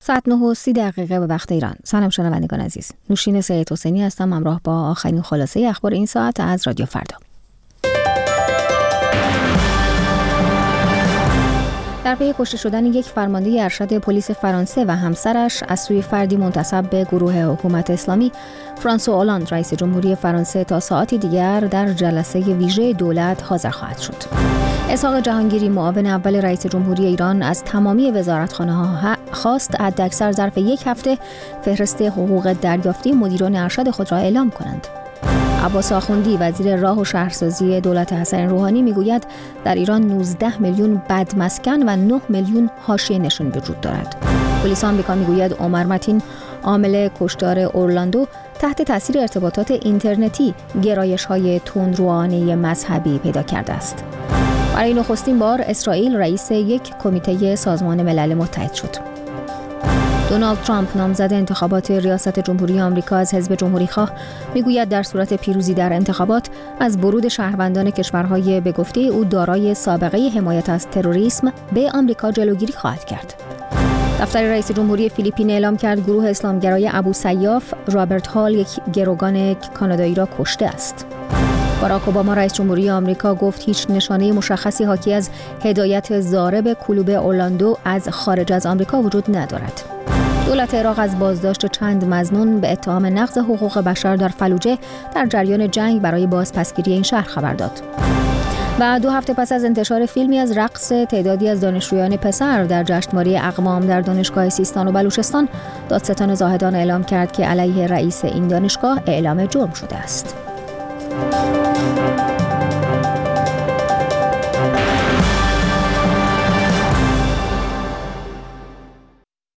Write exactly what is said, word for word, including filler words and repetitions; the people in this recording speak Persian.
ساعت نه و سی دقیقه به وقت ایران. سلام شنوندگان عزیز. نوشین سید حسینی هستم، همراه با آخرین خلاصه اخبار این ساعت از رادیو فردا. در پی کشته شدن یک فرمانده ارشد پلیس فرانسه و همسرش از سوی فردی منتسب به گروه حکومت اسلامی، فرانسوا اولاند رئیس جمهوری فرانسه تا ساعتی دیگر در جلسه ویژه دولت حاضر خواهد شد. اسحاق جهانگیری معاون اول رئیس جمهوری ایران از تمامی وزارتخانه‌ها خواست حداکثر ظرف یک هفته فهرست حقوق دریافتی مدیران ارشد خود را اعلام کنند. عباس آخوندی وزیر راه و شهرسازی دولت حسن روحانی میگوید در ایران نوزده میلیون بدمسکن و نه میلیون حاشیه نشین وجود دارد. پلیس آمریکا میگوید عمر متین عامل کشتار اورلاندو تحت تاثیر ارتباطات اینترنتی گرایش‌های تندروانه مذهبی پیدا کرده است. برای نخستین بار اسرائیل رئیس یک کمیته سازمان ملل متحد شد. دونالد ترامپ نامزد انتخابات ریاست جمهوری آمریکا از حزب جمهوری‌خواه میگوید در صورت پیروزی در انتخابات از ورود شهروندان کشورهای به گفته او دارای سابقه حمایت از تروریسم به آمریکا جلوگیری خواهد کرد. دفتر رئیس جمهوری فیلیپین اعلام کرد گروه اسلامگرای ابو سیاف رابرت هال یک گروگان کانادایی را کشته است. باراک اوباما رئیس جمهوری آمریکا گفت هیچ نشانه مشخصی حاکی از هدایت ضارب کلوب اورلاندو از خارج از آمریکا وجود ندارد. دولت عراق از بازداشت چند مظنون به اتهام نقض حقوق بشر در فلوجه در جریان جنگ برای بازپسگیری این شهر خبر داد. و دو هفته پس از انتشار فیلمی از رقص تعدادی از دانشجویان پسر در جشنواره اقوام در دانشگاه سیستان و بلوچستان، دادستان زاهدان اعلام کرد که علیه رئیس این دانشگاه اعلام جرم شده است.